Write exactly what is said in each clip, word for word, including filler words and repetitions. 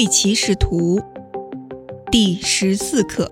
对齐使徒第十四课。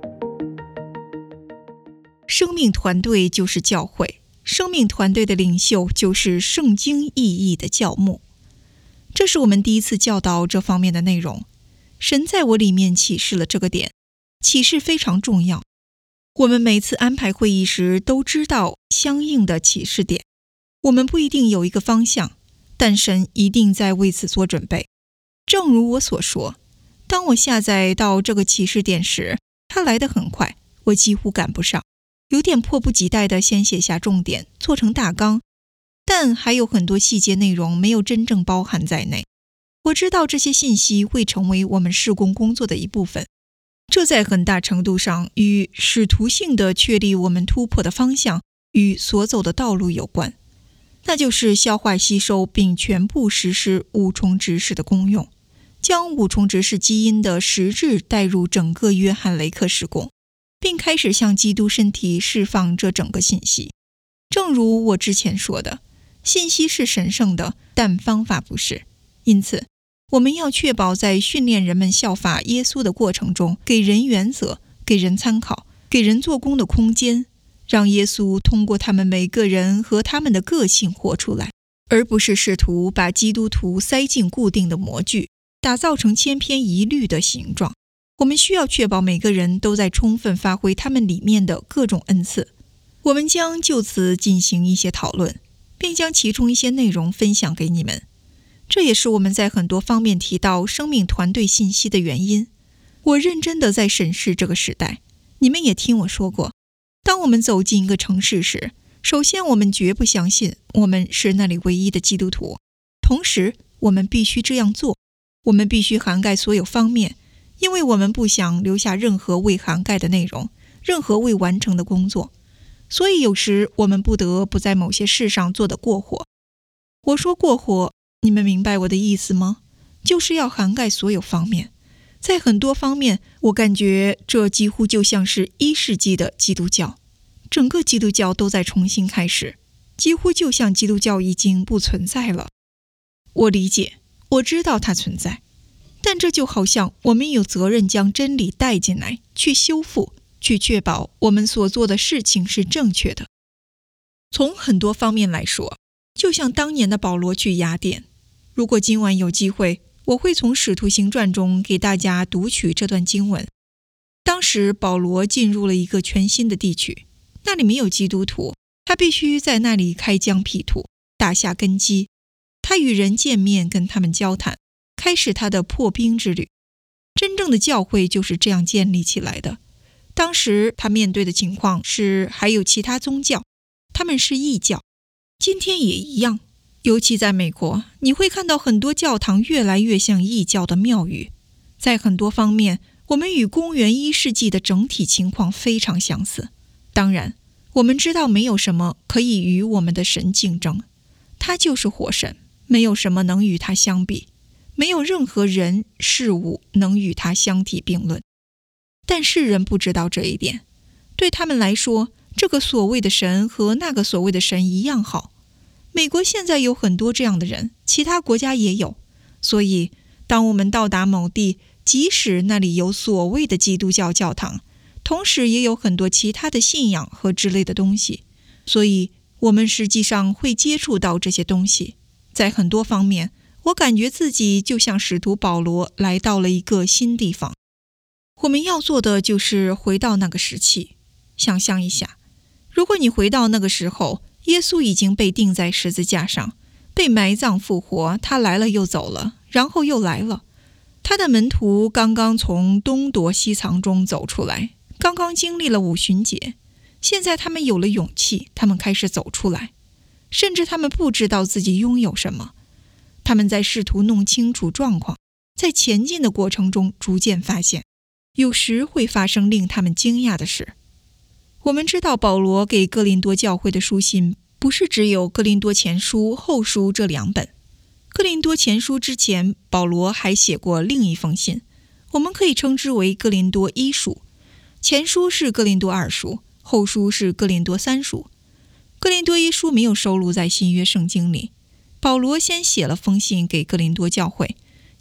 生命团队就是教会，生命团队的领袖就是圣经意义的教牧。这是我们第一次教导这方面的内容。神在我里面启示了这个点，启示非常重要。我们每次安排会议时都知道相应的启示点。我们不一定有一个方向，但神一定在为此做准备。正如我所说，当我下载到这个启示点时，它来得很快，我几乎赶不上，有点迫不及待地先写下重点，做成大纲，但还有很多细节内容没有真正包含在内。我知道这些信息会成为我们事工工作的一部分，这在很大程度上与使徒性的确立我们突破的方向与所走的道路有关，那就是消化吸收并全部实施五重执事的功用，将五重执事基因的实质带入整个约翰雷克事工，并开始向基督身体释放这整个信息。正如我之前说的，信息是神圣的，但方法不是。因此我们要确保在训练人们效法耶稣的过程中，给人原则，给人参考，给人做工的空间，让耶稣通过他们每个人和他们的个性活出来，而不是试图把基督徒塞进固定的模具，打造成千篇一律的形状。我们需要确保每个人都在充分发挥他们里面的各种恩赐。我们将就此进行一些讨论，并将其中一些内容分享给你们。这也是我们在很多方面提到生命团队信息的原因。我认真地在审视这个时代。你们也听我说过，当我们走进一个城市时，首先我们绝不相信我们是那里唯一的基督徒，同时我们必须这样做。我们必须涵盖所有方面，因为我们不想留下任何未涵盖的内容，任何未完成的工作。所以有时我们不得不在某些事上做得过火。我说过火，你们明白我的意思吗？就是要涵盖所有方面。在很多方面，我感觉这几乎就像是一世纪的基督教，整个基督教都在重新开始，几乎就像基督教已经不存在了。我理解，我知道它存在，但这就好像我们有责任将真理带进来，去修复，去确保我们所做的事情是正确的。从很多方面来说，就像当年的保罗去雅典。如果今晚有机会，我会从使徒行传中给大家读取这段经文。当时保罗进入了一个全新的地区，那里没有基督徒，他必须在那里开疆辟土，打下根基。他与人见面，跟他们交谈，开始他的破冰之旅。真正的教会就是这样建立起来的。当时他面对的情况是还有其他宗教，他们是异教，今天也一样。尤其在美国，你会看到很多教堂越来越像异教的庙宇。在很多方面，我们与公元一世纪的整体情况非常相似。当然，我们知道没有什么可以与我们的神竞争，他就是活神，没有什么能与他相比，没有任何人事物能与他相提并论。但世人不知道这一点，对他们来说，这个所谓的神和那个所谓的神一样好。美国现在有很多这样的人，其他国家也有。所以当我们到达某地，即使那里有所谓的基督教教堂，同时也有很多其他的信仰和之类的东西，所以我们实际上会接触到这些东西。在很多方面，我感觉自己就像使徒保罗来到了一个新地方。我们要做的就是回到那个时期。想象一下，如果你回到那个时候，耶稣已经被钉在十字架上，被埋葬复活，他来了又走了，然后又来了。他的门徒刚刚从东躲西藏中走出来，刚刚经历了五旬节，现在他们有了勇气，他们开始走出来，甚至他们不知道自己拥有什么。他们在试图弄清楚状况，在前进的过程中逐渐发现，有时会发生令他们惊讶的事。我们知道保罗给哥林多教会的书信不是只有哥林多前书、后书这两本。哥林多前书之前，保罗还写过另一封信，我们可以称之为哥林多一书。前书是哥林多二书，后书是哥林多三书。哥林多一书没有收录在新约圣经里。保罗先写了封信给哥林多教会，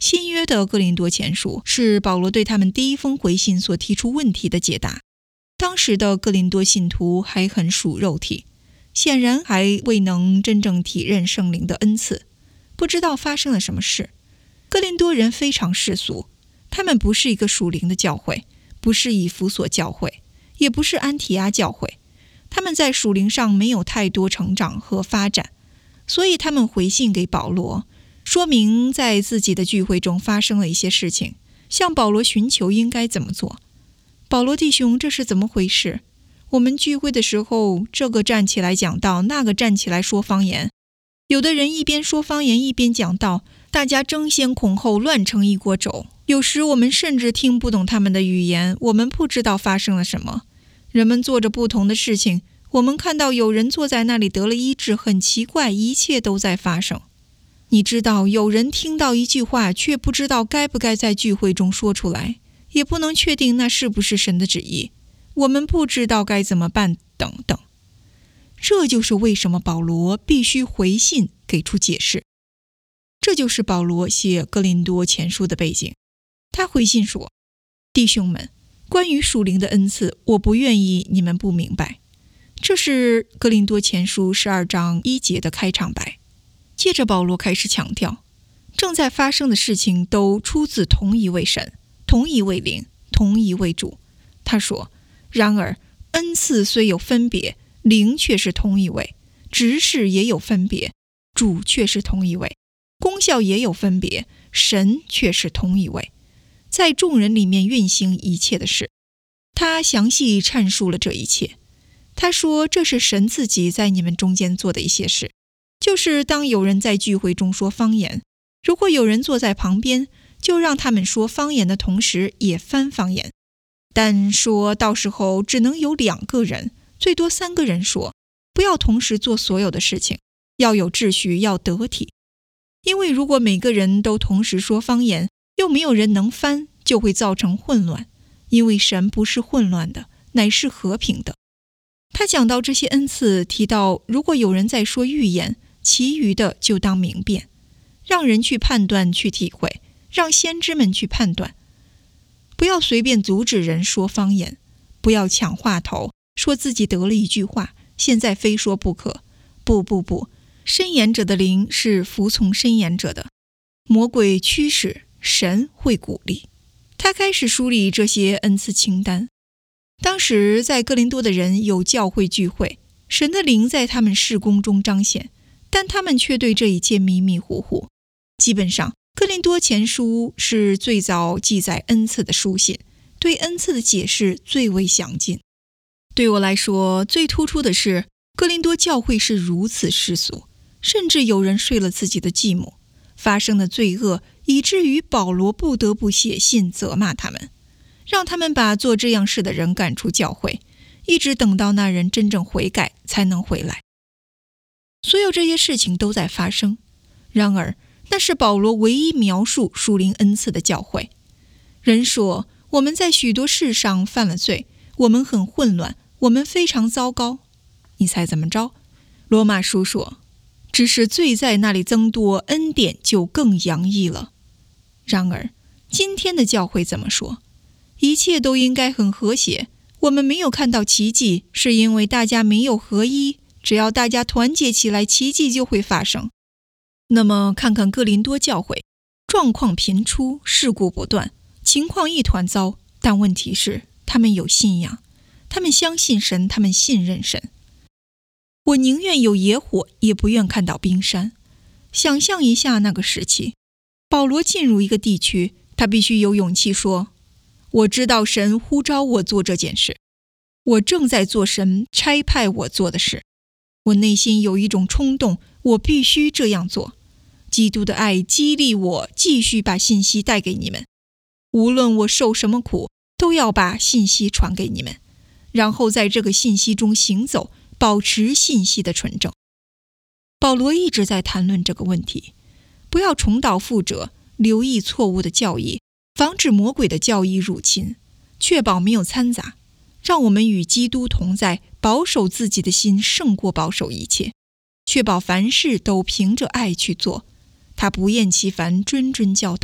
新约的哥林多前书是保罗对他们第一封回信所提出问题的解答。当时的哥林多信徒还很属肉体，显然还未能真正体认圣灵的恩赐，不知道发生了什么事。哥林多人非常世俗，他们不是一个属灵的教会，不是以弗所教会，也不是安提阿教会，他们在属灵上没有太多成长和发展，所以他们回信给保罗，说明在自己的聚会中发生了一些事情，向保罗寻求应该怎么做。保罗弟兄，这是怎么回事？我们聚会的时候，这个站起来讲道，那个站起来说方言，有的人一边说方言一边讲道，大家争先恐后，乱成一锅粥。有时我们甚至听不懂他们的语言，我们不知道发生了什么。人们做着不同的事情，我们看到有人坐在那里得了医治，很奇怪，一切都在发生。你知道，有人听到一句话，却不知道该不该在聚会中说出来，也不能确定那是不是神的旨意，我们不知道该怎么办，等等。这就是为什么保罗必须回信给出解释。这就是保罗写哥林多前书的背景。他回信说，弟兄们，关于属灵的恩赐，我不愿意你们不明白。这是哥林多前书十二章一节的开场白。接着保罗开始强调，正在发生的事情都出自同一位神，同一位灵，同一位主。他说，然而恩赐虽有分别，灵却是同一位；执事也有分别，主却是同一位；功效也有分别，神却是同一位，在众人里面运行一切的事。他详细阐述了这一切。他说，这是神自己在你们中间做的一些事，就是当有人在聚会中说方言，如果有人坐在旁边，就让他们说方言的同时也翻方言，但说到时候只能有两个人，最多三个人说，不要同时做所有的事情，要有秩序，要得体。因为如果每个人都同时说方言，又没有人能翻，就会造成混乱，因为神不是混乱的，乃是和平的。他讲到这些恩赐，提到如果有人在说预言，其余的就当明辨，让人去判断，去体会，让先知们去判断。不要随便阻止人说方言，不要抢话头，说自己得了一句话，现在非说不可。不不不，申言者的灵是服从申言者的，魔鬼驱使，神会鼓励。他开始梳理这些恩赐清单。当时在哥林多的人有教会聚会，神的灵在他们事工中彰显，但他们却对这一切迷迷糊糊。基本上哥林多前书是最早记载恩赐的书信，对恩赐的解释最为详尽。对我来说，最突出的是哥林多教会是如此世俗，甚至有人睡了自己的继母，发生的罪恶以至于保罗不得不写信责骂他们，让他们把做这样事的人赶出教会，一直等到那人真正悔改才能回来。所有这些事情都在发生，然而那是保罗唯一描述属灵恩赐的教会。人说，我们在许多事上犯了罪，我们很混乱，我们非常糟糕。你猜怎么着？罗马书说，只是罪在那里增多，恩典就更洋溢了。然而今天的教会怎么说？一切都应该很和谐，我们没有看到奇迹，是因为大家没有合一，只要大家团结起来，奇迹就会发生。那么看看哥林多教会，状况频出，事故不断，情况一团糟，但问题是他们有信仰，他们相信神，他们信任神。我宁愿有野火，也不愿看到冰山。想象一下那个时期，保罗进入一个地区，他必须有勇气说，我知道神呼召我做这件事，我正在做神差派我做的事，我内心有一种冲动，我必须这样做。基督的爱激励我继续把信息带给你们，无论我受什么苦，都要把信息传给你们，然后在这个信息中行走，保持信息的纯正。保罗一直在谈论这个问题，不要重蹈覆辙，留意错误的教义，防止魔鬼的教义入侵，确保没有掺杂，让我们与基督同在，保守自己的心胜过保守一切，确保凡事都凭着爱去做。他不厌其烦，谆谆教导，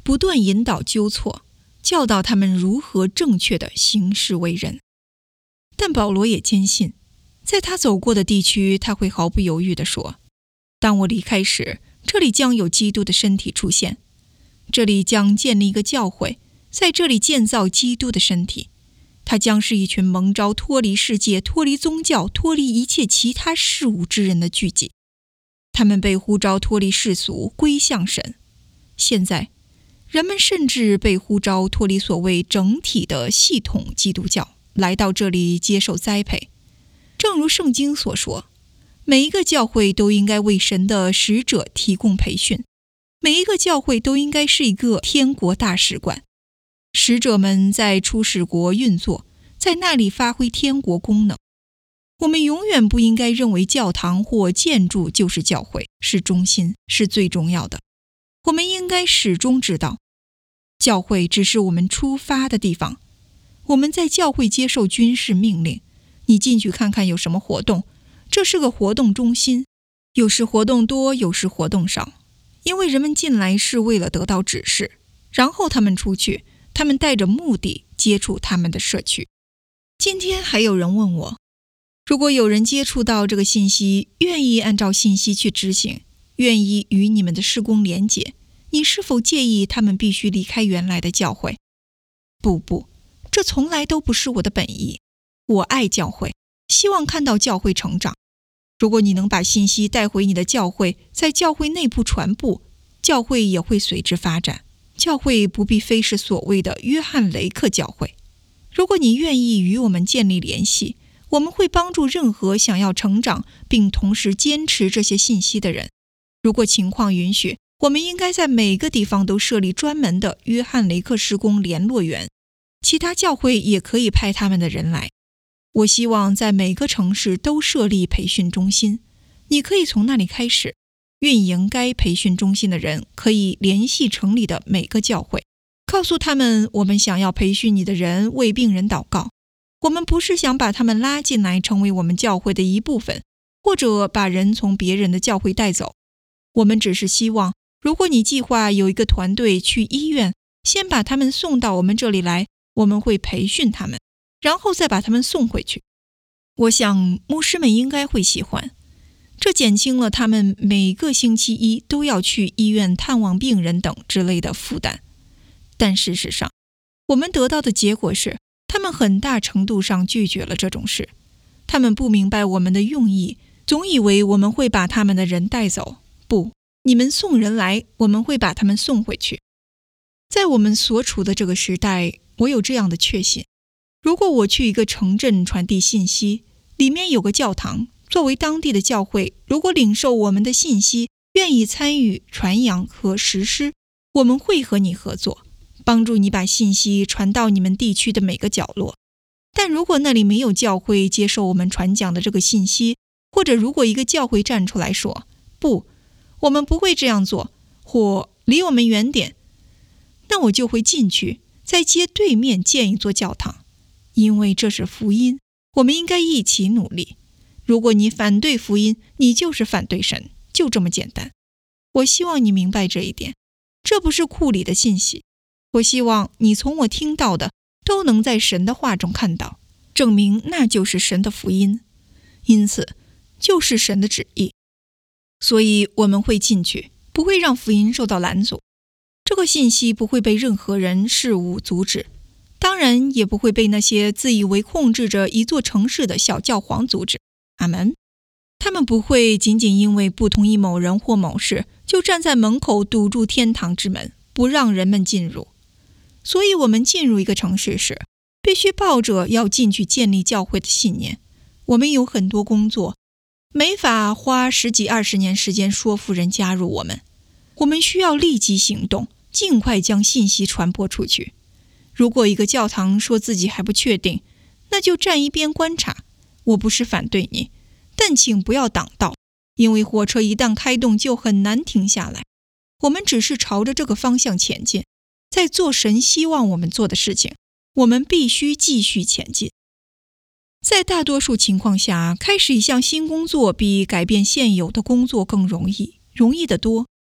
不断引导纠错，教导他们如何正确地行事为人。但保罗也坚信，在他走过的地区，他会毫不犹豫地说，当我离开时，这里将有基督的身体出现，这里将建立一个教会，在这里建造基督的身体。他将是一群蒙召脱离世界、脱离宗教、脱离一切其他事物之人的聚集。他们被呼召脱离世俗，归向神。现在，人们甚至被呼召脱离所谓整体的系统基督教，来到这里接受栽培。正如圣经所说，每一个教会都应该为神的使者提供培训，每一个教会都应该是一个天国大使馆。使者们在出使国运作，在那里发挥天国功能。我们永远不应该认为教堂或建筑就是教会，是中心，是最重要的。我们应该始终知道，教会只是我们出发的地方。我们在教会接受军事命令，你进去看看有什么活动，这是个活动中心，有时活动多，有时活动少，因为人们进来是为了得到指示，然后他们出去，他们带着目的接触他们的社区。今天还有人问我，如果有人接触到这个信息，愿意按照信息去执行，愿意与你们的事工连结，你是否介意他们必须离开原来的教会？不不，这从来都不是我的本意。我爱教会，希望看到教会成长。如果你能把信息带回你的教会，在教会内部传播，教会也会随之发展。教会不必非是所谓的约翰雷克教会。如果你愿意与我们建立联系，我们会帮助任何想要成长并同时坚持这些信息的人。如果情况允许，我们应该在每个地方都设立专门的约翰雷克事工联络员，其他教会也可以派他们的人来。我希望在每个城市都设立培训中心，你可以从那里开始。运营该培训中心的人可以联系城里的每个教会，告诉他们我们想要培训你的人为病人祷告。我们不是想把他们拉进来成为我们教会的一部分，或者把人从别人的教会带走。我们只是希望，如果你计划有一个团队去医院，先把他们送到我们这里来，我们会培训他们，然后再把他们送回去。我想牧师们应该会喜欢。这减轻了他们每个星期一都要去医院探望病人等之类的负担。但事实上，我们得到的结果是，他们很大程度上拒绝了这种事。他们不明白我们的用意，总以为我们会把他们的人带走。不，你们送人来，我们会把他们送回去。在我们所处的这个时代，我有这样的确信：如果我去一个城镇传递信息，里面有个教堂，作为当地的教会，如果领受我们的信息，愿意参与传扬和实施，我们会和你合作，帮助你把信息传到你们地区的每个角落。但如果那里没有教会接受我们传讲的这个信息，或者如果一个教会站出来说，不，我们不会这样做，或离我们远点，那我就会进去，在街对面建一座教堂，因为这是福音，我们应该一起努力。如果你反对福音，你就是反对神，就这么简单。我希望你明白这一点，这不是库里的信息。我希望你从我听到的都能在神的话中看到，证明那就是神的福音，因此就是神的旨意。所以我们会进去，不会让福音受到拦阻。这个信息不会被任何人事物阻止，当然也不会被那些自以为控制着一座城市的小教皇阻止。阿们。他们不会仅仅因为不同意某人或某事，就站在门口堵住天堂之门，不让人们进入。所以我们进入一个城市时，必须抱着要进去建立教会的信念。我们有很多工作，没法花十几二十年时间说服人加入我们。我们需要立即行动，尽快将信息传播出去。如果一个教堂说自己还不确定，那就站一边观察。我不是反对你，但请不要挡道，因为火车一旦开动就很难停下来。我们只是朝着这个方向前进，在做神希望我们做的事情，我们必须继续前进。在大多数情况下，开始一项新工作比改变现有的工作更容易，容易得多。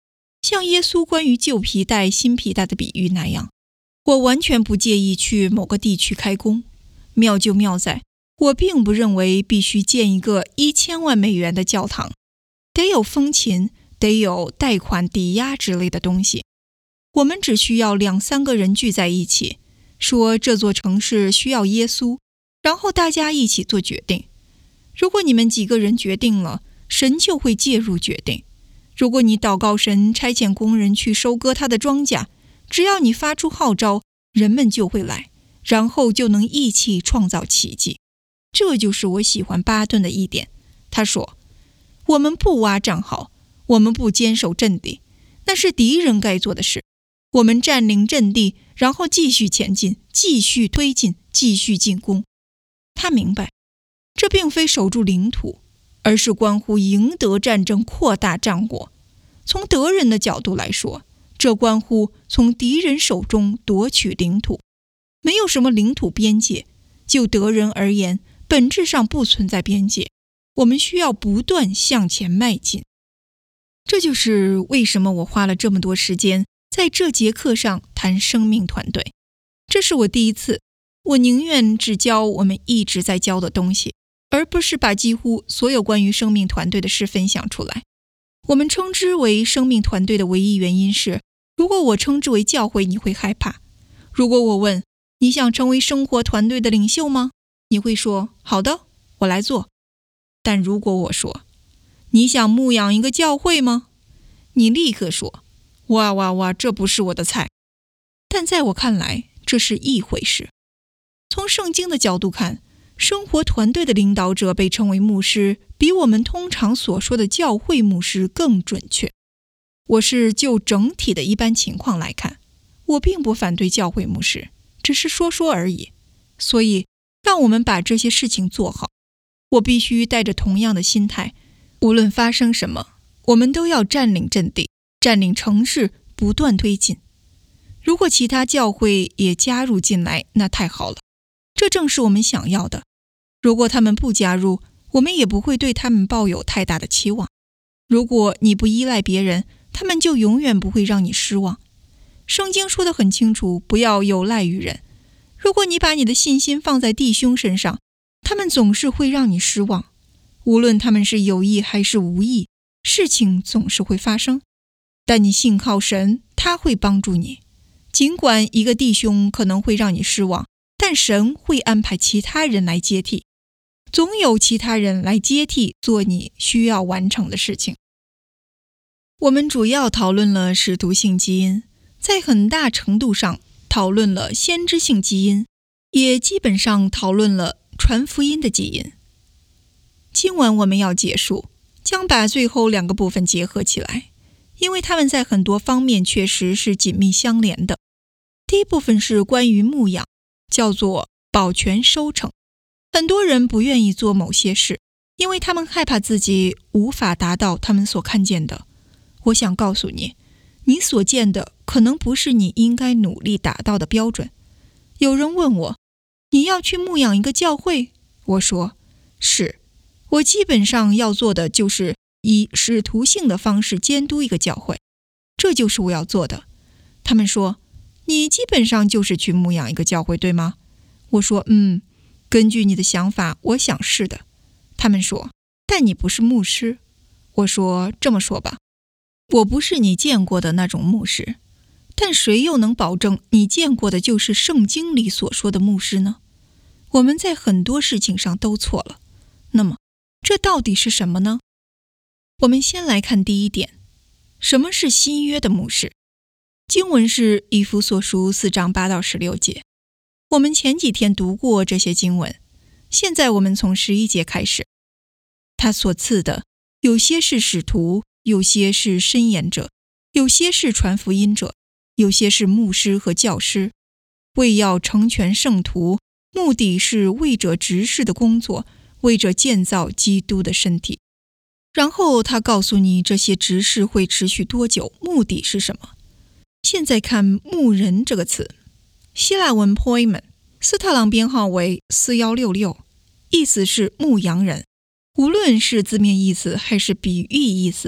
像耶稣关于旧皮带、新皮带的比喻那样，我完全不介意去某个地区开工。妙就妙在，我并不认为必须建一个一千万美元的教堂，得有风琴，得有贷款抵押之类的东西。我们只需要两三个人聚在一起，说这座城市需要耶稣，然后大家一起做决定。如果你们几个人决定了，神就会介入决定。如果你祷告神差遣工人去收割他的庄稼，只要你发出号召，人们就会来，然后就能一起创造奇迹。这就是我喜欢巴顿的一点。他说，我们不挖战壕，我们不坚守阵地，那是敌人该做的事。我们占领阵地，然后继续前进，继续推进，继续进攻。他明白，这并非守住领土，而是关乎赢得战争，扩大战果。从德人的角度来说，这关乎从敌人手中夺取领土。没有什么领土边界，就德人而言，本质上不存在边界。我们需要不断向前迈进。这就是为什么我花了这么多时间在这节课上谈生命团队。这是我第一次，我宁愿只教我们一直在教的东西，而不是把几乎所有关于生命团队的事分享出来。我们称之为生命团队的唯一原因是，如果我称之为教会，你会害怕。如果我问，你想成为生活团队的领袖吗？你会说，好的，我来做。但如果我说，你想牧养一个教会吗？你立刻说，哇哇哇，这不是我的菜。但在我看来，这是一回事。从圣经的角度看，生活团队的领导者被称为牧师，比我们通常所说的教会牧师更准确。我是就整体的一般情况来看，我并不反对教会牧师，只是说说而已。所以，让我们把这些事情做好。我必须带着同样的心态，无论发生什么，我们都要占领阵地，占领城市，不断推进。如果其他教会也加入进来，那太好了，这正是我们想要的。如果他们不加入，我们也不会对他们抱有太大的期望。如果你不依赖别人，他们就永远不会让你失望。圣经说得很清楚，不要有赖于人。如果你把你的信心放在弟兄身上，他们总是会让你失望。无论他们是有意还是无意，事情总是会发生。但你信靠神，他会帮助你。尽管一个弟兄可能会让你失望，但神会安排其他人来接替。总有其他人来接替做你需要完成的事情。我们主要讨论了使徒性基因，在很大程度上讨论了先知性基因，也基本上讨论了传福音的基因。今晚我们要结束，将把最后两个部分结合起来，因为它们在很多方面确实是紧密相连的。第一部分是关于牧养，叫做保全收成。很多人不愿意做某些事，因为他们害怕自己无法达到他们所看见的。我想告诉你，你所见的可能不是你应该努力达到的标准。有人问我，你要去牧养一个教会？我说，是。我基本上要做的就是以使徒性的方式监督一个教会，这就是我要做的。他们说，你基本上就是去牧养一个教会，对吗？我说，嗯，根据你的想法，我想是的。他们说，但你不是牧师。我说，这么说吧，我不是你见过的那种牧师，但谁又能保证你见过的就是圣经里所说的牧师呢？我们在很多事情上都错了。那么，这到底是什么呢？我们先来看第一点，什么是新约的牧师？经文是以弗所书四章八到十六节。我们前几天读过这些经文，现在我们从十一节开始。他所赐的，有些是使徒，有些是申言者，有些是传福音者，有些是牧师和教师，为要成全圣徒，目的是为着执事的工作，为着建造基督的身体。然后他告诉你这些执事会持续多久，目的是什么。现在看牧人这个词，希腊文 poimen， 斯特朗编号为四一六六，意思是牧羊人。无论是字面意思还是比喻意思，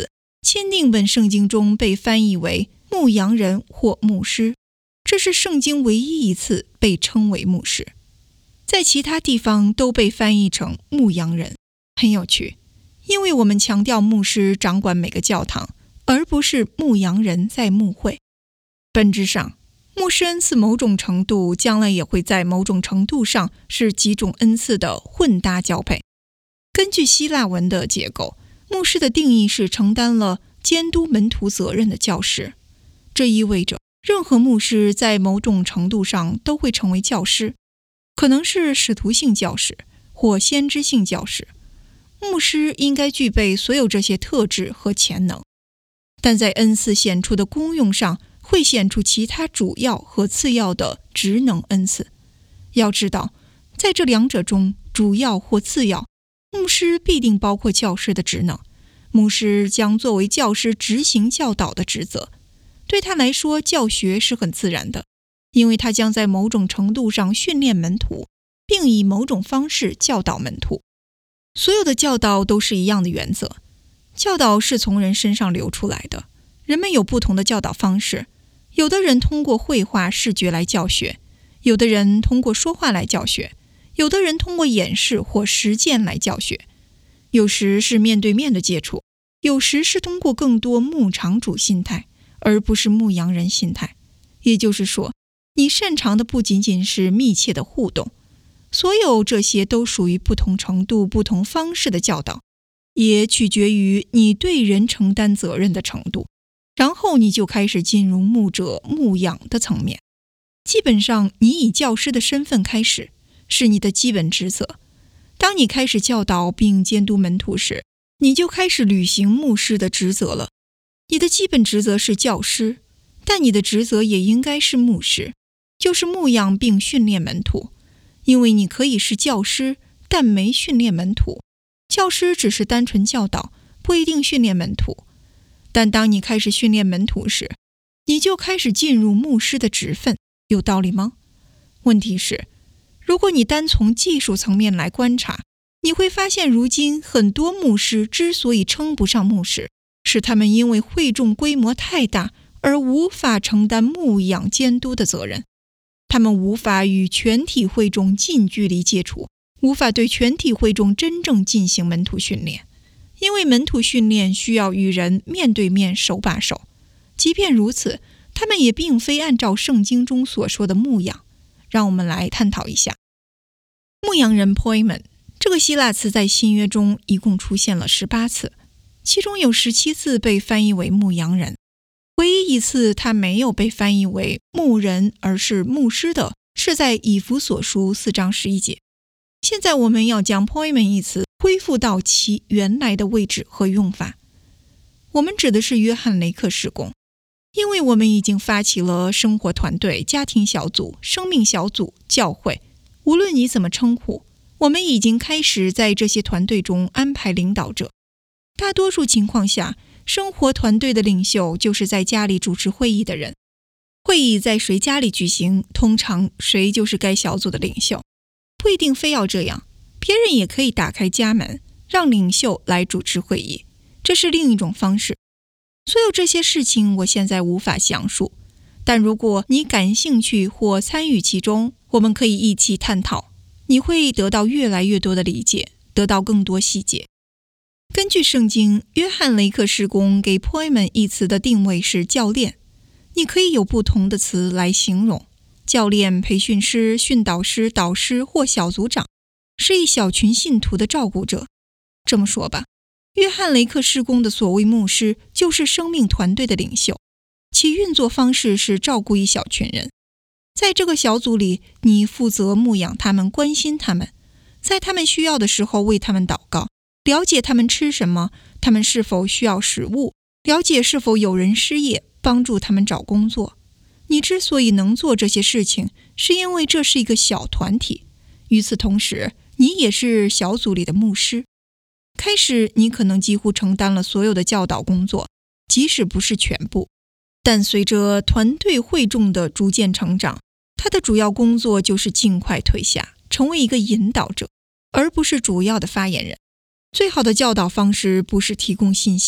钦定本圣经中被翻译为牧羊人或牧师，这是圣经唯一一次被称为牧师，在其他地方都被翻译成牧羊人。很有趣，因为我们强调牧师掌管每个教堂，而不是牧羊人在牧会。本质上，牧师恩赐某种程度将来也会在某种程度上是几种恩赐的混搭交配。根据希腊文的结构，牧师的定义是承担了监督门徒责任的教师，这意味着任何牧师在某种程度上都会成为教师，可能是使徒性教师或先知性教师。牧师应该具备所有这些特质和潜能，但在恩赐显出的功用上会显出其他主要和次要的职能恩赐。要知道，在这两者中，主要或次要，牧师必定包括教师的职能。牧师将作为教师执行教导的职责，对他来说，教学是很自然的，因为他将在某种程度上训练门徒，并以某种方式教导门徒。所有的教导都是一样的原则，教导是从人身上流出来的，人们有不同的教导方式，有的人通过绘画、视觉来教学，有的人通过说话来教学，有的人通过演示或实践来教学，有时是面对面的接触，有时是通过更多牧场主心态，而不是牧羊人心态。也就是说，你擅长的不仅仅是密切的互动，所有这些都属于不同程度、不同方式的教导，也取决于你对人承担责任的程度。然后你就开始进入牧者牧养的层面。基本上，你以教师的身份开始，是你的基本职责。当你开始教导并监督门徒时，你就开始履行牧师的职责了。你的基本职责是教师，但你的职责也应该是牧师，就是牧养并训练门徒。因为你可以是教师，但没训练门徒。教师只是单纯教导，不一定训练门徒。但当你开始训练门徒时，你就开始进入牧师的职分，有道理吗？问题是，如果你单从技术层面来观察，你会发现如今很多牧师之所以称不上牧师，是他们因为会众规模太大而无法承担牧养监督的责任。他们无法与全体会众近距离接触，无法对全体会众真正进行门徒训练，因为门徒训练需要与人面对面手把手。即便如此，他们也并非按照圣经中所说的牧养。让我们来探讨一下牧羊人 poimen 这个希腊词在新约中一共出现了十八次，其中有十七次被翻译为牧羊人。唯一一次它没有被翻译为牧人而是牧师的，是在以弗所书四章十一节。现在我们要将 poimen 一词恢复到其原来的位置和用法。我们指的是约翰雷克事工，因为我们已经发起了生活团队、家庭小组、生命小组、教会，无论你怎么称呼，我们已经开始在这些团队中安排领导者。大多数情况下，生活团队的领袖就是在家里主持会议的人。会议在谁家里举行，通常谁就是该小组的领袖。不一定非要这样，别人也可以打开家门，让领袖来主持会议，这是另一种方式。所有这些事情我现在无法详述，但如果你感兴趣或参与其中，我们可以一起探讨，你会得到越来越多的理解，得到更多细节。根据圣经，约翰雷克事工给 poimen 一词的定位是教练。你可以有不同的词来形容。教练、培训师、训导师、导师或小组长，是一小群信徒的照顾者。这么说吧，约翰雷克事工的所谓牧师就是生命团队的领袖，其运作方式是照顾一小群人。在这个小组里，你负责牧养他们，关心他们，在他们需要的时候为他们祷告，了解他们吃什么，他们是否需要食物，了解是否有人失业，帮助他们找工作。你之所以能做这些事情，是因为这是一个小团体。与此同时，你也是小组里的牧师。开始，你可能几乎承担了所有的教导工作，即使不是全部。但随着团队会众的逐渐成长，他的主要工作就是尽快退下，成为一个引导者，而不是主要的发言人。最好的教导方式不是提供信息，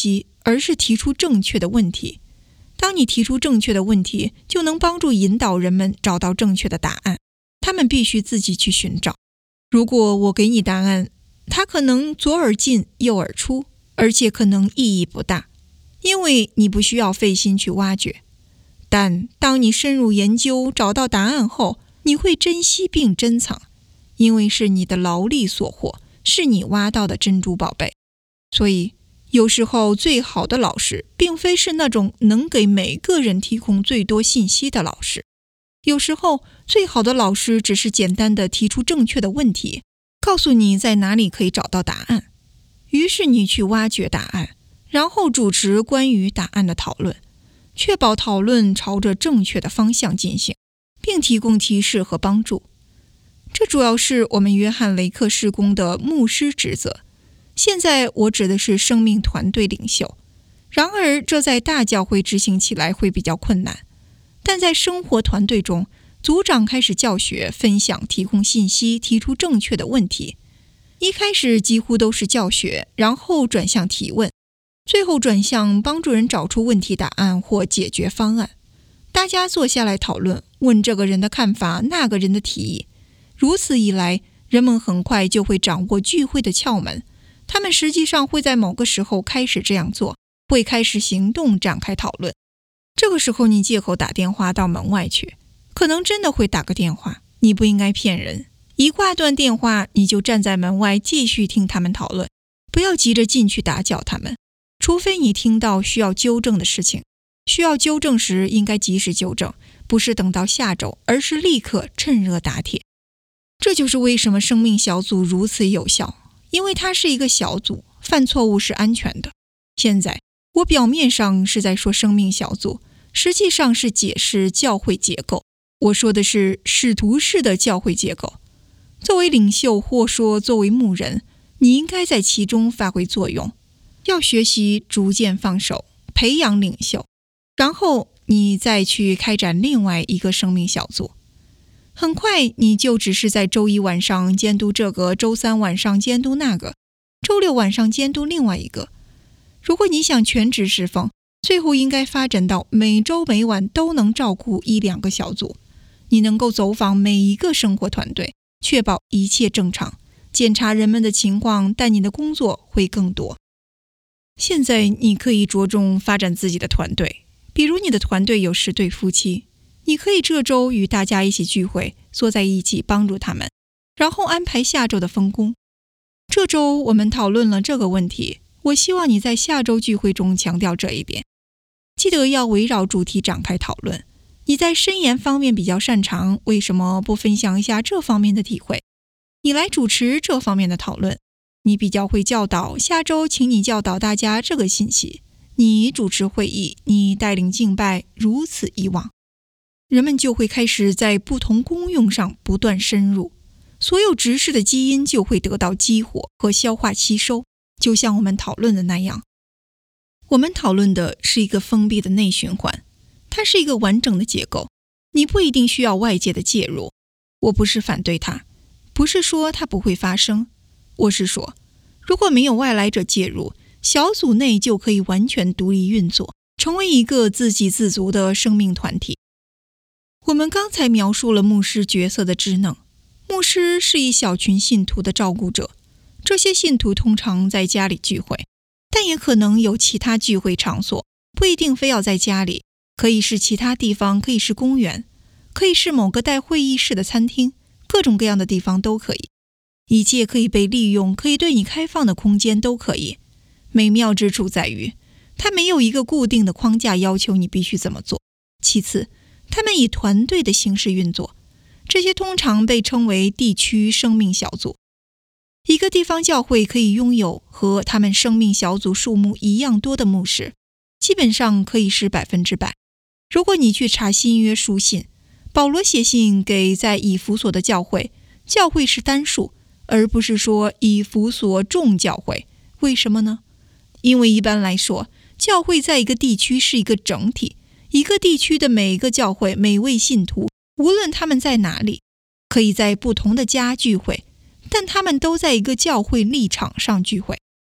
而是提出正确的问题。当你提出正确的问题，就能帮助引导人们找到正确的答案。他们必须自己去寻找。如果我给你答案，它可能左耳进右耳出，而且可能意义不大，因为你不需要费心去挖掘。但当你深入研究找到答案后，你会珍惜并珍藏，因为是你的劳力所获，是你挖到的珍珠宝贝。所以有时候最好的老师并非是那种能给每个人提供最多信息的老师，有时候最好的老师只是简单的提出正确的问题，告诉你在哪里可以找到答案，于是你去挖掘答案，然后主持关于答案的讨论，确保讨论朝着正确的方向进行，并提供提示和帮助。这主要是我们约翰雷克事工的牧师职责。现在我指的是生命团队领袖，然而这在大教会执行起来会比较困难，但在生活团队中，组长开始教学、分享、提供信息、提出正确的问题。一开始几乎都是教学，然后转向提问，最后转向帮助人找出问题答案或解决方案。大家坐下来讨论，问这个人的看法，那个人的提议。如此一来，人们很快就会掌握聚会的窍门。他们实际上会在某个时候开始这样做，会开始行动，展开讨论。这个时候你借口打电话到门外去，可能真的会打个电话，你不应该骗人。一挂断电话，你就站在门外继续听他们讨论，不要急着进去打搅他们，除非你听到需要纠正的事情。需要纠正时应该及时纠正，不是等到下周，而是立刻趁热打铁。这就是为什么生命小组如此有效，因为它是一个小组，犯错误是安全的。现在我表面上是在说生命小组，实际上是解释教会结构。我说的是使徒式的教会结构。作为领袖，或说作为牧人，你应该在其中发挥作用。要学习逐渐放手，培养领袖，然后你再去开展另外一个生命小组。很快你就只是在周一晚上监督这个，周三晚上监督那个，周六晚上监督另外一个。如果你想全职侍奉，最后应该发展到每周每晚都能照顾一两个小组。你能够走访每一个生活团队，确保一切正常，检查人们的情况，但你的工作会更多。现在你可以着重发展自己的团队，比如你的团队有十对夫妻，你可以这周与大家一起聚会，坐在一起帮助他们，然后安排下周的分工。这周我们讨论了这个问题，我希望你在下周聚会中强调这一点。记得要围绕主题展开讨论。你在申言方面比较擅长，为什么不分享一下这方面的体会？你来主持这方面的讨论。你比较会教导，下周请你教导大家这个信息。你主持会议，你带领敬拜，如此以往。人们就会开始在不同功用上不断深入，所有执事的基因就会得到激活和消化吸收，就像我们讨论的那样。我们讨论的是一个封闭的内循环，它是一个完整的结构，你不一定需要外界的介入。我不是反对它，不是说它不会发生，我是说，如果没有外来者介入，小组内就可以完全独立运作，成为一个自给自足的生命团体。我们刚才描述了牧师角色的职能。牧师是一小群信徒的照顾者，这些信徒通常在家里聚会，但也可能有其他聚会场所，不一定非要在家里，可以是其他地方，可以是公园，可以是某个带会议室的餐厅，各种各样的地方都可以。一切可以被利用，可以对你开放的空间都可以。美妙之处在于，它没有一个固定的框架要求你必须怎么做。其次，他们以团队的形式运作，这些通常被称为地区生命小组。一个地方教会可以拥有和他们生命小组数目一样多的牧师，基本上可以是百分之百。如果你去查新约书信，保罗写信给在以弗所的教会，教会是单数，而不是说以弗所众教会。为什么呢？因为一般来说，教会在一个地区是一个整体，一个地区的每一个教会，每位信徒，无论他们在哪里，可以在不同的家聚会，但他们都在一个教会立场上聚会。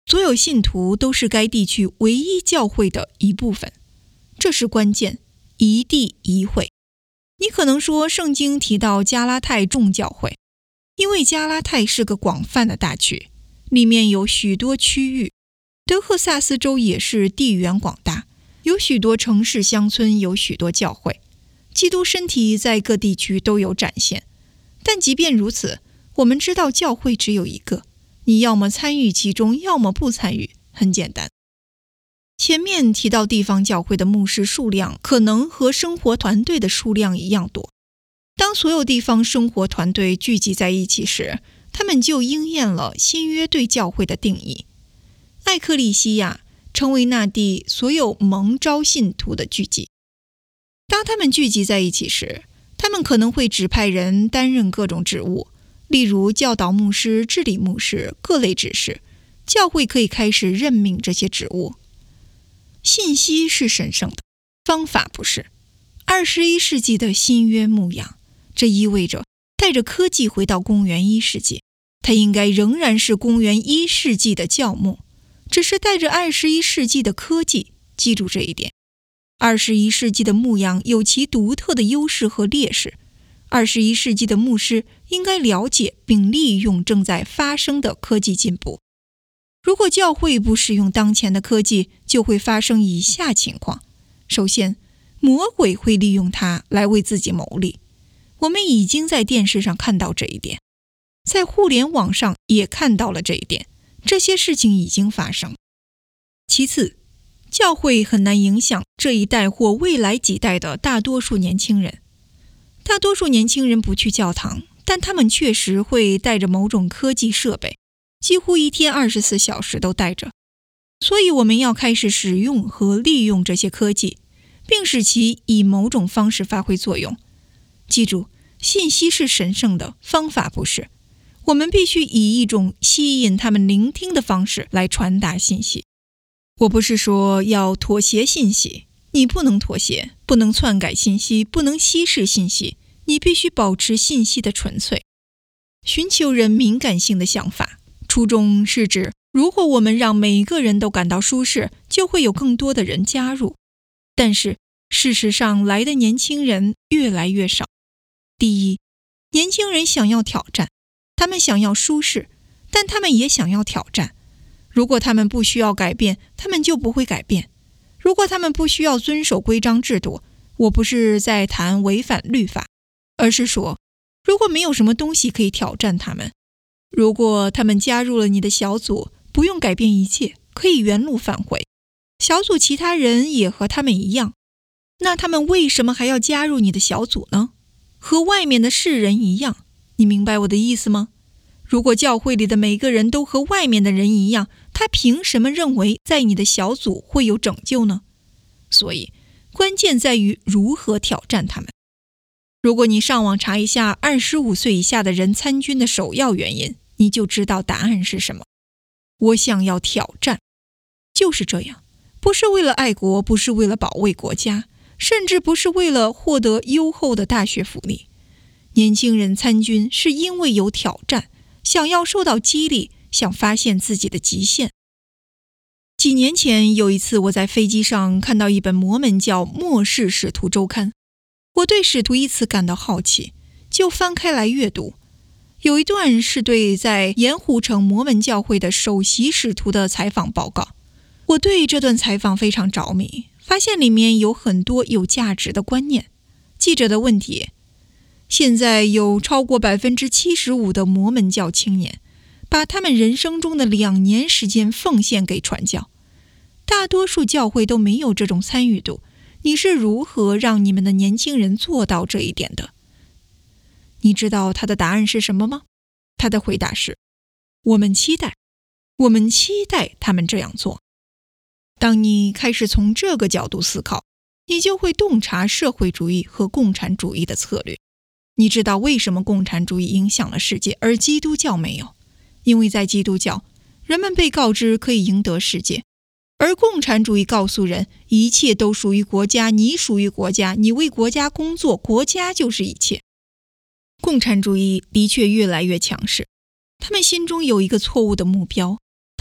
所有信徒都是该地区唯一教会的一部分，这是关键，一地一会。你可能说圣经提到加拉太众教会，因为加拉太是个广泛的大区，里面有许多区域，德克萨斯州也是地缘广大，有许多城市乡村，有许多教会，基督身体在各地区都有展现。但即便如此，我们知道教会只有一个，你要么参与其中，要么不参与，很简单。前面提到地方教会的牧师数量可能和生活团队的数量一样多。当所有地方生活团队聚集在一起时，他们就应验了新约对教会的定义。艾克利西亚成为那地所有蒙召信徒的聚集。当他们聚集在一起时，他们可能会指派人担任各种职务，例如教导牧师、治理牧师、各类指示。教会可以开始任命这些职务。信息是神圣的，方法不是。二十一世纪的新约牧养，这意味着带着科技回到公元一世纪，它应该仍然是公元一世纪的教牧，只是带着二十一世纪的科技。记住这一点。二十一世纪的牧养有其独特的优势和劣势。二十一世纪的牧师应该了解并利用正在发生的科技进步。如果教会不使用当前的科技，就会发生以下情况。首先，魔鬼会利用它来为自己谋利。我们已经在电视上看到这一点，在互联网上也看到了这一点，这些事情已经发生。其次，教会很难影响这一代或未来几代的大多数年轻人。大多数年轻人不去教堂，但他们确实会带着某种科技设备，几乎一天二十四小时都带着。所以我们要开始使用和利用这些科技，并使其以某种方式发挥作用。记住，信息是神圣的，方法不是。我们必须以一种吸引他们聆听的方式来传达信息。我不是说要妥协信息，你不能妥协，不能篡改信息，不能稀释信息，你必须保持信息的纯粹。寻求人敏感性的想法，初衷是指，如果我们让每个人都感到舒适，就会有更多的人加入。但是事实上，来的年轻人越来越少。第一，年轻人想要挑战，他们想要舒适，但他们也想要挑战。如果他们不需要改变，他们就不会改变。如果他们不需要遵守规章制度，我不是在谈违反律法，而是说，如果没有什么东西可以挑战他们，如果他们加入了你的小组，不用改变一切，可以原路返回，小组其他人也和他们一样，那他们为什么还要加入你的小组呢？和外面的世人一样，你明白我的意思吗？如果教会里的每个人都和外面的人一样，他凭什么认为在你的小组会有拯救呢？所以，关键在于如何挑战他们。如果你上网查一下二十五岁以下的人参军的首要原因，你就知道答案是什么。我想要挑战，就是这样，不是为了爱国，不是为了保卫国家，甚至不是为了获得优厚的大学福利。年轻人参军是因为有挑战，想要受到激励，想发现自己的极限。几年前有一次，我在飞机上看到一本摩门教末世使徒周刊，我对使徒一词感到好奇，就翻开来阅读。有一段是对在盐湖城摩门教会的首席使徒的采访报告。我对这段采访非常着迷，发现里面有很多有价值的观念。记者的问题：现在有超过百分之七十五的摩门教青年把他们人生中的两年时间奉献给传教，大多数教会都没有这种参与度。你是如何让你们的年轻人做到这一点的？你知道他的答案是什么吗？他的回答是：我们期待，我们期待他们这样做。当你开始从这个角度思考，你就会洞察社会主义和共产主义的策略。你知道为什么共产主义影响了世界，而基督教没有？因为在基督教，人们被告知可以赢得世界，而共产主义告诉人，一切都属于国家，你属于国家，你为国家工作，国家就是一切。共产主义的确越来越强势，他们心中有一个错误的目标，他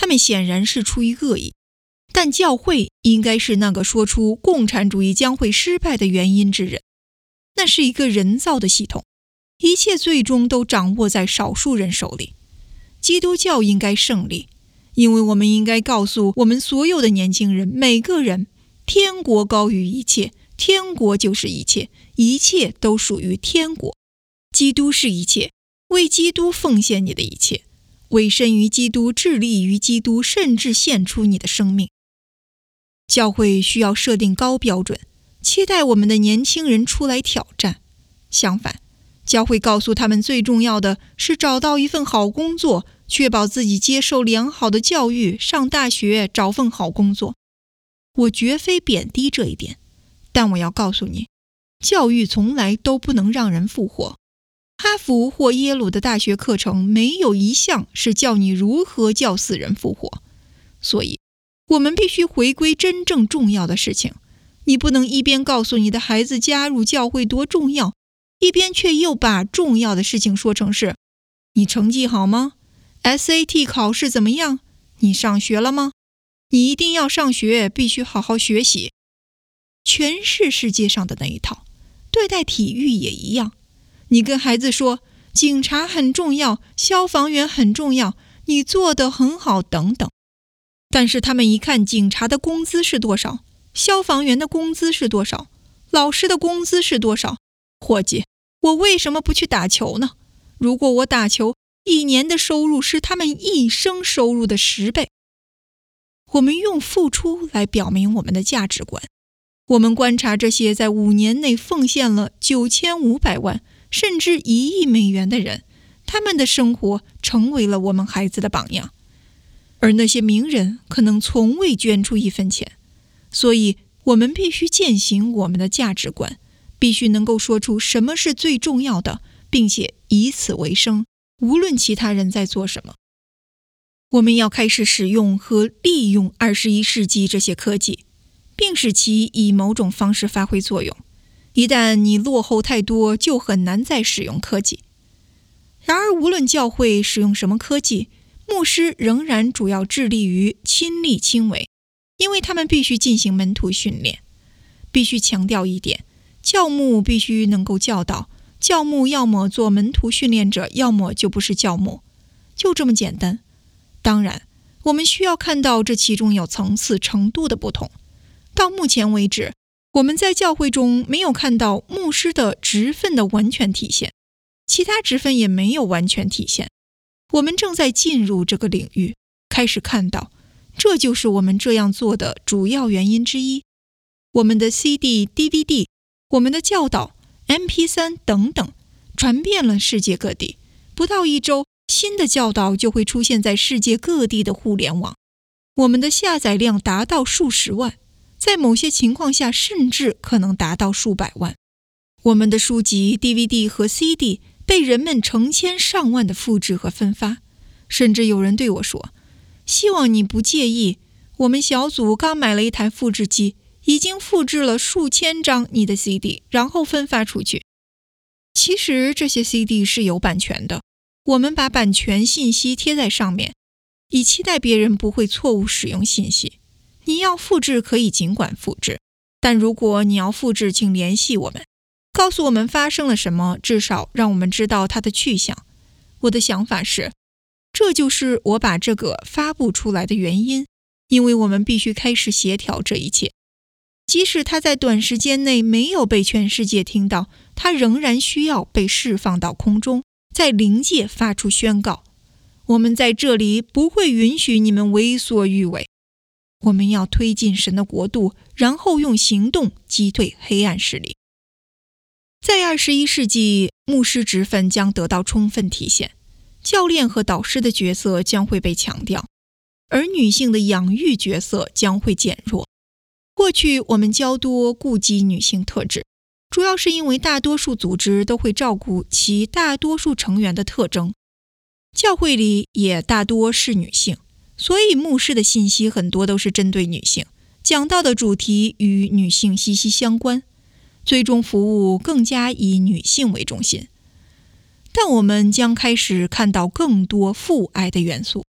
他们显然是出于恶意，但教会应该是那个说出共产主义将会失败的原因之人。那是一个人造的系统，一切最终都掌握在少数人手里。基督教应该胜利，因为我们应该告诉我们所有的年轻人，每个人，天国高于一切，天国就是一切，一切都属于天国。基督是一切，为基督奉献你的一切，委身于基督，致力于基督，甚至献出你的生命。教会需要设定高标准，期待我们的年轻人出来挑战。相反，教会告诉他们最重要的是找到一份好工作，确保自己接受良好的教育，上大学，找份好工作。我绝非贬低这一点，但我要告诉你，教育从来都不能让人复活。哈佛或耶鲁的大学课程没有一项是教你如何叫死人复活。所以我们必须回归真正重要的事情。你不能一边告诉你的孩子加入教会多重要，一边却又把重要的事情说成是：你成绩好吗？ S A T 考试怎么样？你上学了吗？你一定要上学，必须好好学习。全是世界上的那一套，对待体育也一样。你跟孩子说，警察很重要，消防员很重要，你做得很好等等。但是他们一看警察的工资是多少，消防员的工资是多少，老师的工资是多少，伙计，我为什么不去打球呢？如果我打球，一年的收入是他们一生收入的十倍。我们用付出来表明我们的价值观。我们观察这些在五年内奉献了九千五百万甚至一亿美元的人，他们的生活成为了我们孩子的榜样。而那些名人可能从未捐出一分钱。所以我们必须践行我们的价值观，必须能够说出什么是最重要的，并且以此为生，无论其他人在做什么。我们要开始使用和利用二十一世纪这些科技，并使其以某种方式发挥作用。一旦你落后太多，就很难再使用科技。然而无论教会使用什么科技，牧师仍然主要致力于亲力亲为，因为他们必须进行门徒训练。必须强调一点，教牧必须能够教导，教牧要么做门徒训练者，要么就不是教牧，就这么简单。当然，我们需要看到这其中有层次程度的不同。到目前为止，我们在教会中没有看到牧师的职分的完全体现，其他职分也没有完全体现。我们正在进入这个领域，开始看到，这就是我们这样做的主要原因之一。我们的 C D、D V D， 我们的教导、M P 三 等等，传遍了世界各地。不到一周，新的教导就会出现在世界各地的互联网。我们的下载量达到数十万，在某些情况下甚至可能达到数百万。我们的书籍、D V D 和 C D 被人们成千上万的复制和分发，甚至有人对我说，希望你不介意，我们小组刚买了一台复制机，已经复制了数千张你的 C D， 然后分发出去。其实这些 C D 是有版权的，我们把版权信息贴在上面，以期待别人不会错误使用信息。你要复制可以尽管复制，但如果你要复制，请联系我们，告诉我们发生了什么，至少让我们知道它的去向。我的想法是，这就是我把这个发布出来的原因，因为我们必须开始协调这一切。即使它在短时间内没有被全世界听到，它仍然需要被释放到空中，在灵界发出宣告。我们在这里不会允许你们为所欲为。我们要推进神的国度，然后用行动击退黑暗势力。在二十一世纪，牧师职分将得到充分体现，教练和导师的角色将会被强调，而女性的养育角色将会减弱。过去我们较多顾及女性特质，主要是因为大多数组织都会照顾其大多数成员的特征。教会里也大多是女性，所以牧师的信息很多都是针对女性，讲到的主题与女性息息相关，最终服务更加以女性为中心。但我们将开始看到更多父爱的元素，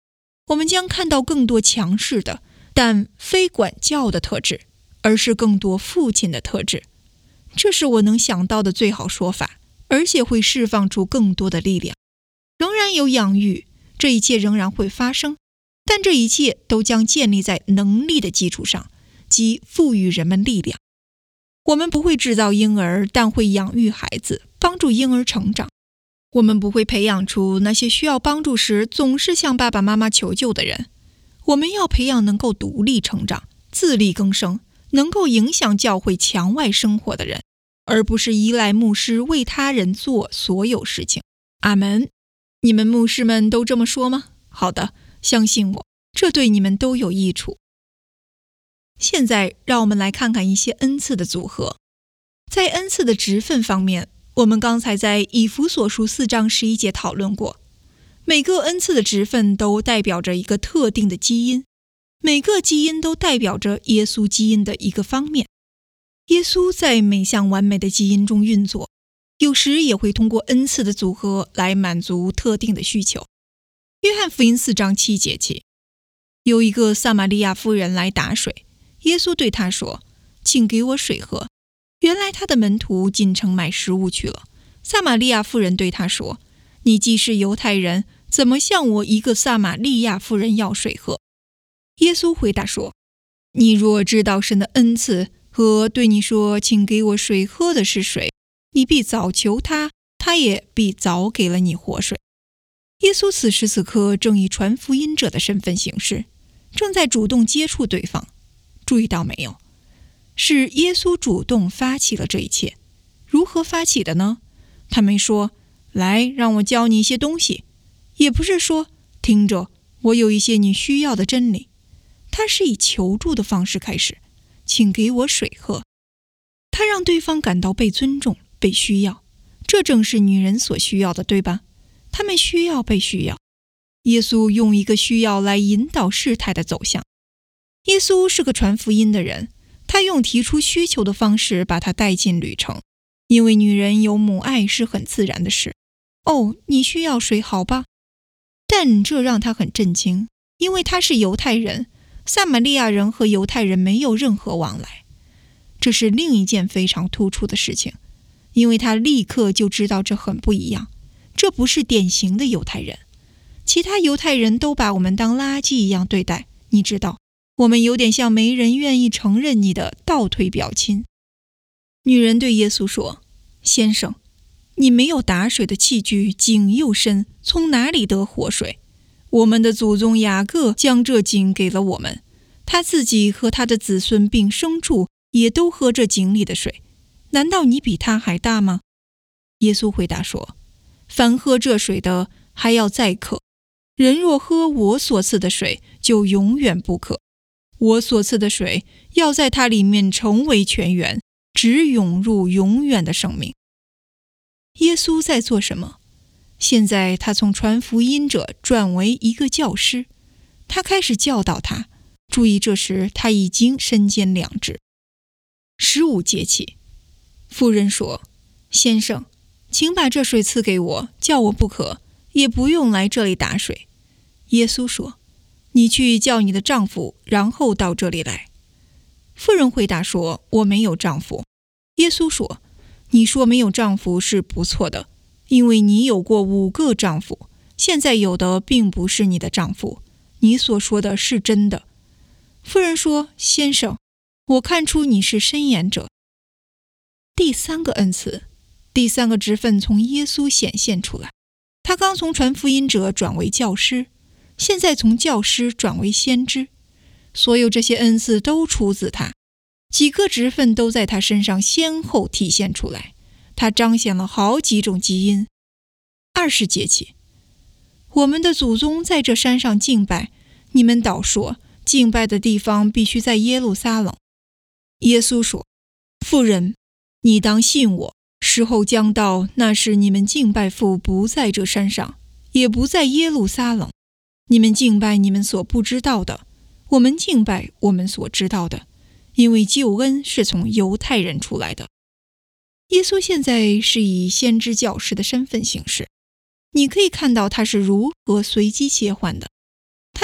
我们将看到更多强势的，但非管教的特质，而是更多父亲的特质。这是我能想到的最好说法，而且会释放出更多的力量。仍然有养育，这一切仍然会发生，但这一切都将建立在能力的基础上，即赋予人们力量。我们不会制造婴儿，但会养育孩子，帮助婴儿成长。我们不会培养出那些需要帮助时总是向爸爸妈妈求救的人。我们要培养能够独立成长、自力更生，能够影响教会墙外生活的人，而不是依赖牧师为他人做所有事情。阿们。你们牧师们都这么说吗？好的，相信我，这对你们都有益处。现在让我们来看看一些恩赐的组合。在恩赐的职分方面，我们刚才在以弗所书四章十一节讨论过，每个恩赐的职分都代表着一个特定的基因，每个基因都代表着耶稣基因的一个方面。耶稣在每项完美的基因中运作，有时也会通过恩赐的组合来满足特定的需求。约翰福音四章七节起，有一个撒玛利亚妇人来打水，耶稣对她说：“请给我水喝。”原来他的门徒进城买食物去了。撒玛利亚妇人对他说：“你既是犹太人，怎么向我一个撒玛利亚妇人要水喝？”耶稣回答说：“你若知道神的恩赐和对你说请给我水喝的是谁，你必早求他，他也必早给了你活水。”耶稣此时此刻正以传福音者的身份行事，正在主动接触对方。注意到没有？是耶稣主动发起了这一切。如何发起的呢？他没说：“来，让我教你一些东西。”也不是说：“听着，我有一些你需要的真理。”他是以求助的方式开始：“请给我水喝。”他让对方感到被尊重、被需要。这正是女人所需要的，对吧？他们需要被需要。耶稣用一个需要来引导事态的走向。耶稣是个传福音的人，他用提出需求的方式把他带进旅程。因为女人有母爱是很自然的事。哦，你需要水，好吧？但这让他很震惊，因为他是犹太人，撒玛利亚人和犹太人没有任何往来。这是另一件非常突出的事情，因为他立刻就知道这很不一样，这不是典型的犹太人。其他犹太人都把我们当垃圾一样对待，你知道，我们有点像没人愿意承认你的倒退表亲。女人对耶稣说：“先生，你没有打水的器具，井又深，从哪里得活水？我们的祖宗雅各将这井给了我们，他自己和他的子孙并牲畜也都喝这井里的水。难道你比他还大吗？”耶稣回答说：“凡喝这水的，还要再渴；人若喝我所赐的水，就永远不渴。我所赐的水要在它里面成为泉源，直涌入永远的生命。”耶稣在做什么？现在他从传福音者转为一个教师，他开始教导他。注意，这时他已经身兼两职。十五节起，妇人说：“先生，请把这水赐给我，叫我不渴，也不用来这里打水。”耶稣说：“你去叫你的丈夫，然后到这里来。”妇人回答说：“我没有丈夫。”耶稣说：“你说没有丈夫是不错的，因为你有过五个丈夫，现在有的并不是你的丈夫，你所说的是真的。”妇人说：“先生，我看出你是申言者。”第三个恩赐，第三个职分从耶稣显现出来。他刚从传福音者转为教师，现在从教师转为先知。所有这些恩赐都出自他，几个职分都在他身上先后体现出来。他彰显了好几种基因。二十节起，我们的祖宗在这山上敬拜，你们倒说敬拜的地方必须在耶路撒冷。耶稣说：“妇人，你当信我，时候将到，那时你们敬拜父不在这山上，也不在耶路撒冷。你们敬拜你们所不知道的，我们敬拜我们所知道的，因为救恩是从犹太人出来的。”耶稣现在是以先知教师的身份行事，你可以看到他是如何随机切换的。他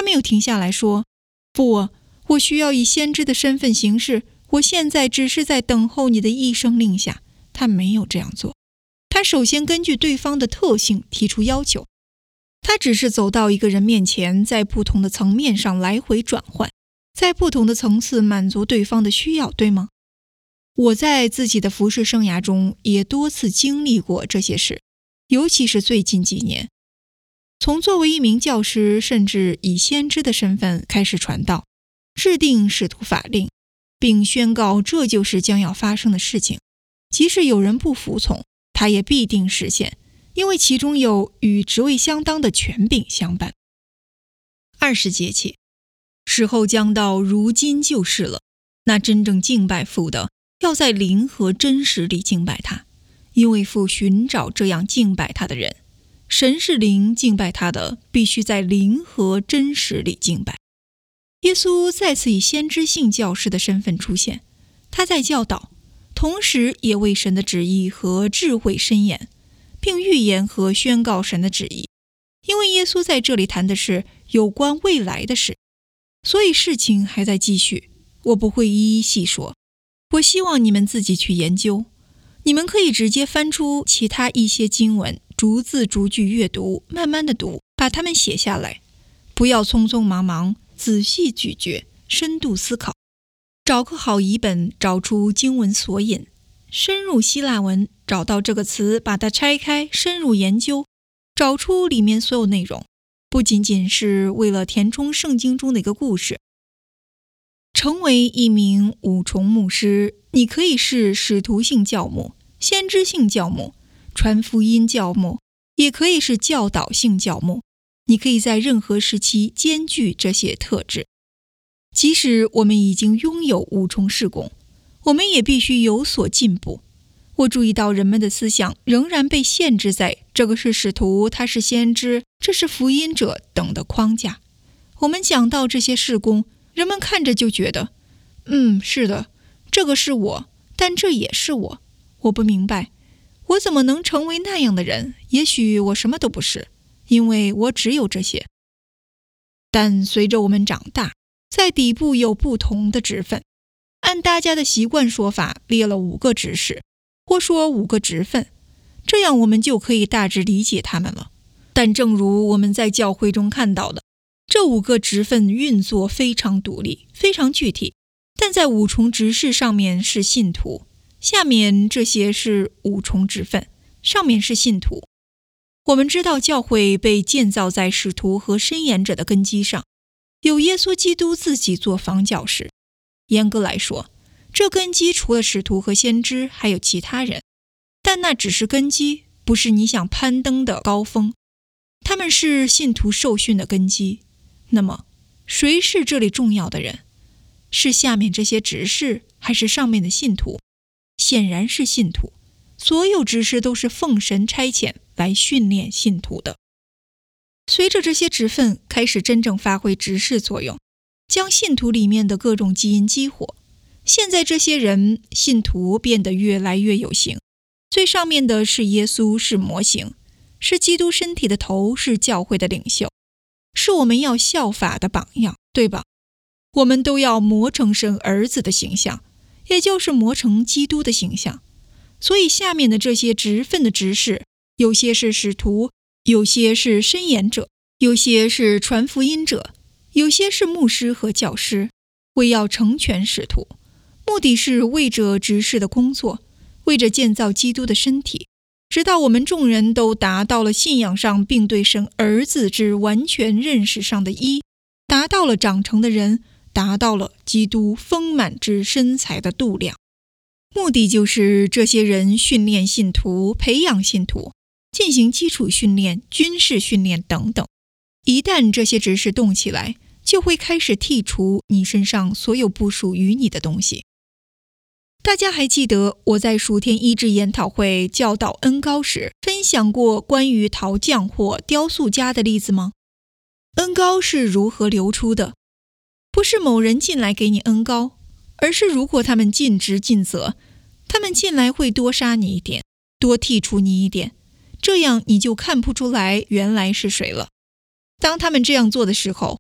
他没有停下来说，不，我需要以先知的身份行事，我现在只是在等候你的一声令下。他没有这样做，他首先根据对方的特性提出要求。他只是走到一个人面前，在不同的层面上来回转换，在不同的层次满足对方的需要，对吗？我在自己的服事生涯中也多次经历过这些事，尤其是最近几年，从作为一名教师，甚至以先知的身份开始传道，制定使徒法令，并宣告这就是将要发生的事情。即使有人不服从，它也必定实现，因为其中有与职位相当的权柄相伴。二十节气，时候将到，如今就是了。那真正敬拜父的，要在灵和真实里敬拜他，因为父寻找这样敬拜他的人。神是灵，敬拜他的必须在灵和真实里敬拜。耶稣再次以先知性教师的身份出现，他在教导，同时也为神的旨意和智慧申言，并预言和宣告神的旨意。因为耶稣在这里谈的是有关未来的事，所以事情还在继续，我不会一一细说。我希望你们自己去研究，你们可以直接翻出其他一些经文，逐字逐句阅读，慢慢的读，把它们写下来，不要匆匆忙忙，仔细咀嚼，深度思考，找个好译本，找出经文索引，深入希腊文，找到这个词，把它拆开，深入研究，找出里面所有内容，不仅仅是为了填充圣经中的一个故事。成为一名五重牧师，你可以是使徒性教牧、先知性教牧、传福音教牧，也可以是教导性教牧。你可以在任何时期兼具这些特质。即使我们已经拥有五重事工，我们也必须有所进步。我注意到人们的思想仍然被限制在这个是使徒，他是先知，这是福音者等的框架。我们讲到这些事工，人们看着就觉得，嗯，是的，这个是我，但这也是我。我不明白，我怎么能成为那样的人？也许我什么都不是，因为我只有这些。但随着我们长大，在底部有不同的职分，按大家的习惯说法列了五个职事，或说五个职分，这样我们就可以大致理解他们了。但正如我们在教会中看到的，这五个职分运作非常独立，非常具体，但在五重职事上面是信徒，下面这些是五重职分，上面是信徒。我们知道教会被建造在使徒和申言者的根基上，有耶稣基督自己做房角石。严格来说，这根基除了使徒和先知，还有其他人，但那只是根基，不是你想攀登的高峰。他们是信徒受训的根基。那么，谁是这里重要的人？是下面这些执事，还是上面的信徒？显然是信徒。所有执事都是奉神差遣来训练信徒的。随着这些职分开始真正发挥执事作用，将信徒里面的各种基因激活，现在这些人信徒变得越来越有形。最上面的是耶稣，是模型，是基督身体的头，是教会的领袖，是我们要效法的榜样，对吧？我们都要磨成神儿子的形象，也就是磨成基督的形象。所以下面的这些职分的执事，有些是使徒，有些是申言者，有些是传福音者，有些是牧师和教师，为要成全使徒，目的是为着执事的工作，为着建造基督的身体，直到我们众人都达到了信仰上并对神儿子之完全认识上的一，达到了长成的人，达到了基督丰满之身材的度量。目的就是这些人训练信徒，培养信徒，进行基础训练、军事训练等等。一旦这些执事动起来，就会开始剔除你身上所有不属于你的东西。大家还记得我在属天医治研讨会教导恩膏时分享过关于陶匠或雕塑家的例子吗？恩膏是如何流出的？不是某人进来给你恩膏，而是如果他们尽职尽责，他们进来会多杀你一点，多剔除你一点，这样你就看不出来原来是谁了。当他们这样做的时候，他们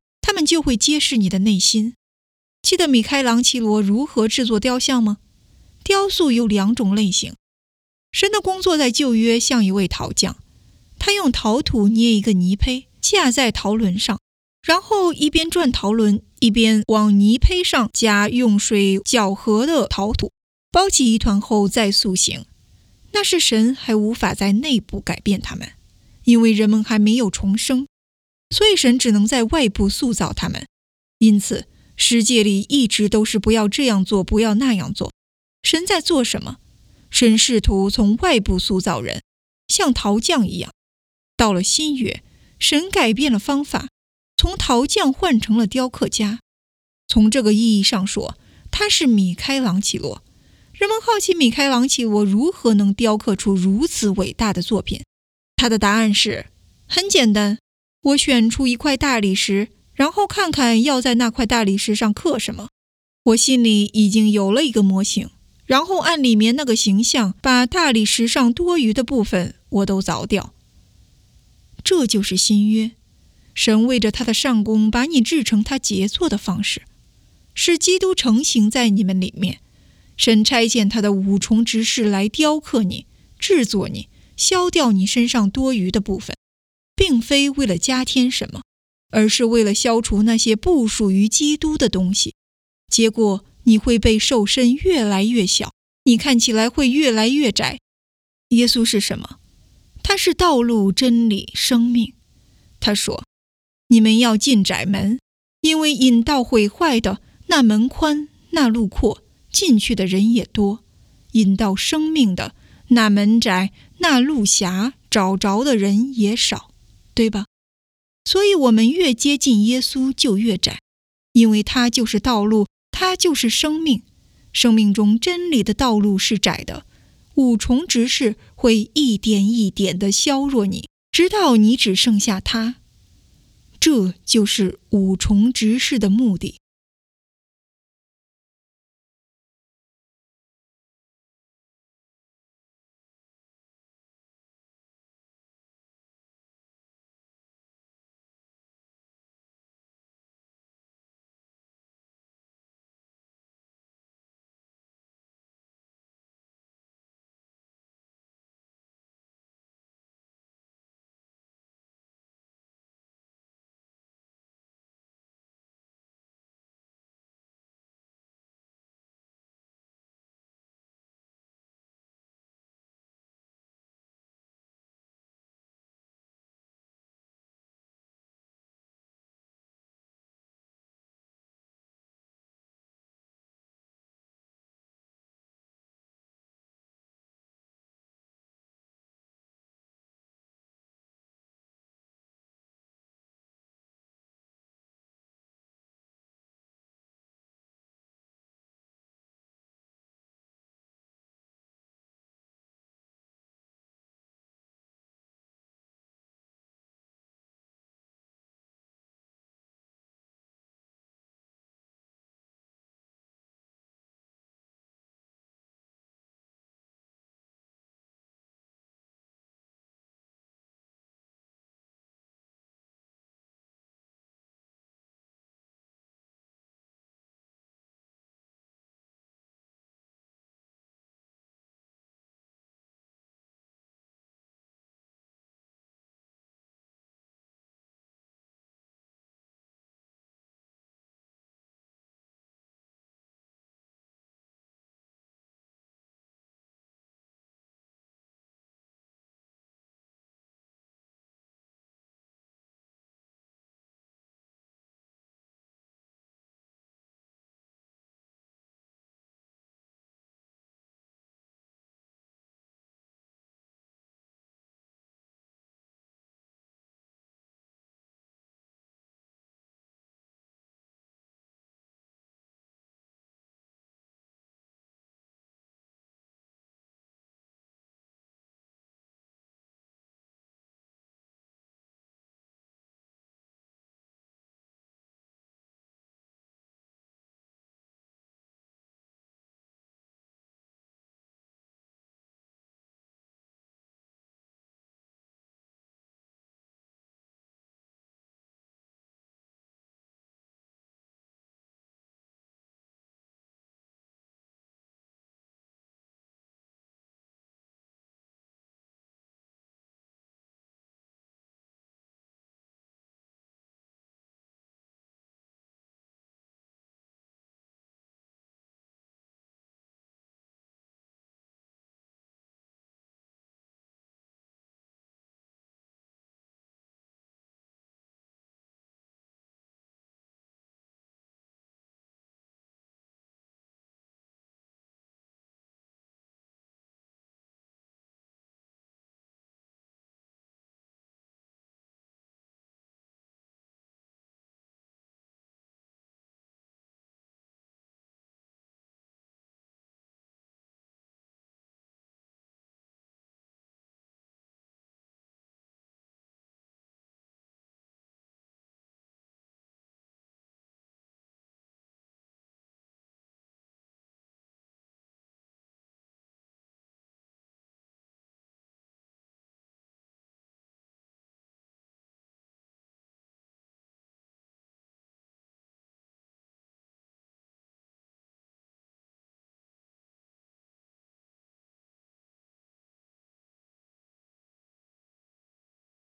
们就会揭示你的内心。记得米开朗基罗如何制作雕像吗？雕塑有两种类型。神的工作在旧约像一位陶匠，他用陶土捏一个泥胚，架在陶轮上，然后一边转陶轮，一边往泥胚上加用水搅和的陶土，包起一团后再塑形。那是神还无法在内部改变他们，因为人们还没有重生，所以神只能在外部塑造他们。因此世界里一直都是不要这样做，不要那样做。神在做什么？神试图从外部塑造人，像陶匠一样。到了新约，神改变了方法，从陶匠换成了雕刻家。从这个意义上说，他是米开朗基罗。人们好奇米开朗基罗如何能雕刻出如此伟大的作品。他的答案是很简单，我选出一块大理石，然后看看要在那块大理石上刻什么。我心里已经有了一个模型，然后按里面那个形象，把大理石上多余的部分我都凿掉。这就是新约，神为着他的上工把你制成他杰作的方式，使基督成形在你们里面。神差遣他的五重执事来雕刻你，制作你，削掉你身上多余的部分，并非为了加添什么，而是为了消除那些不属于基督的东西。结果你会被瘦身越来越小，你看起来会越来越窄。耶稣是什么？他是道路、真理、生命。他说，你们要进窄门，因为引到毁坏的，那门宽，那路阔，进去的人也多；引到生命的，那门窄，那路狭，找着的人也少，对吧？所以我们越接近耶稣就越窄，因为他就是道路，他就是生命。生命中真理的道路是窄的，五重执事会一点一点地削弱你，直到你只剩下他。这就是五重执事的目的。